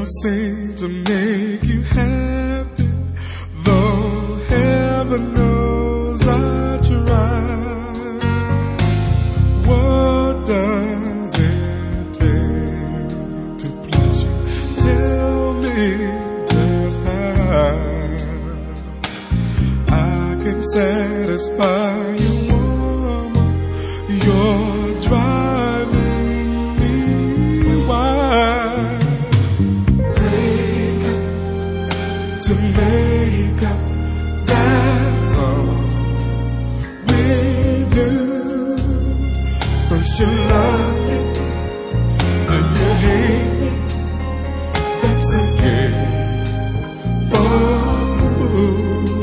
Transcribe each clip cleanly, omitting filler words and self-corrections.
seem to make you happy, though heaven knows I try. What does it take to please you? Tell me just how I can satisfy you, woman. You're driving me wild. To make up, that's all we do. First you love me, then you hate me. That's a game for fools.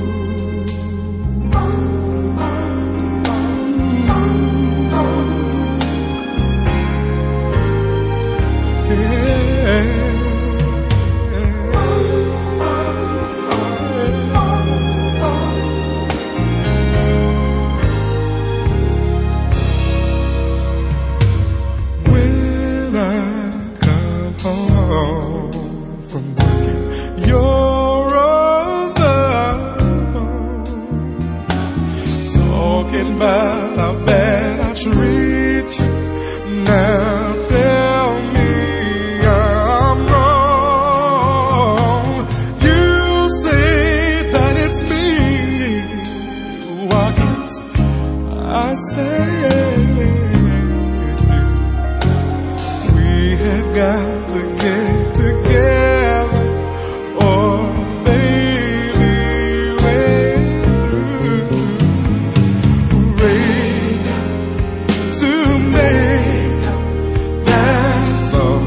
Yeah. About how bad I treat you. Now tell me I'm wrong. You say that it's me. Why can't I say it's you? We have got to get together, or baby, we're through. To make up, that's all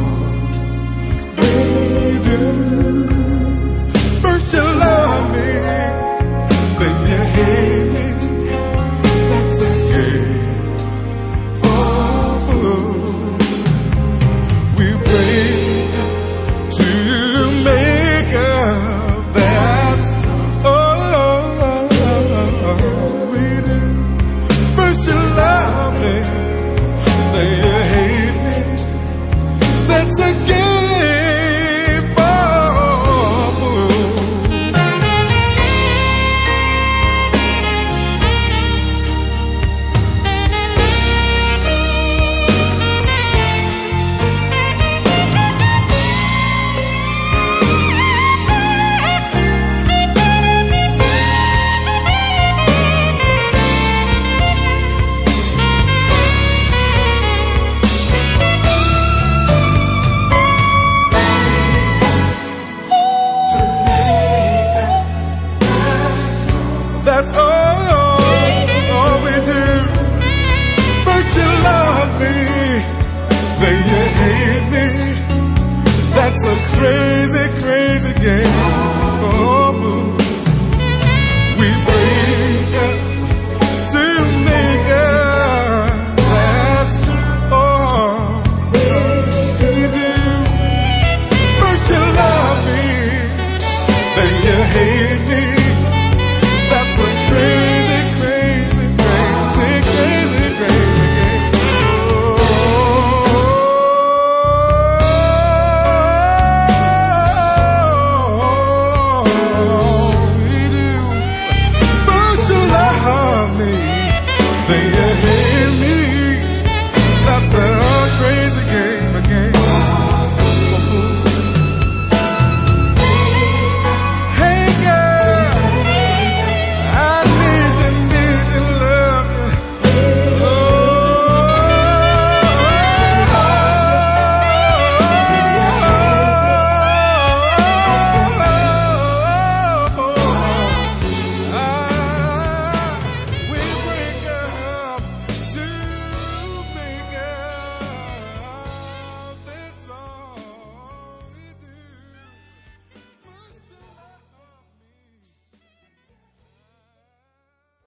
we do. First you love me, then you hate me. That's a game for fools. We break up to make up, that's all we do. First you love me, then you hate me. That's a game for fools. That's all we do. First you love me, then you hate me. That's a crazy, crazy game. Oh, we break up to make up. That's all we do. First you love me, then you hate me. That's a crazy, crazy, crazy, crazy, crazy game. Oh, we do. First you love me, then you hate me. That's a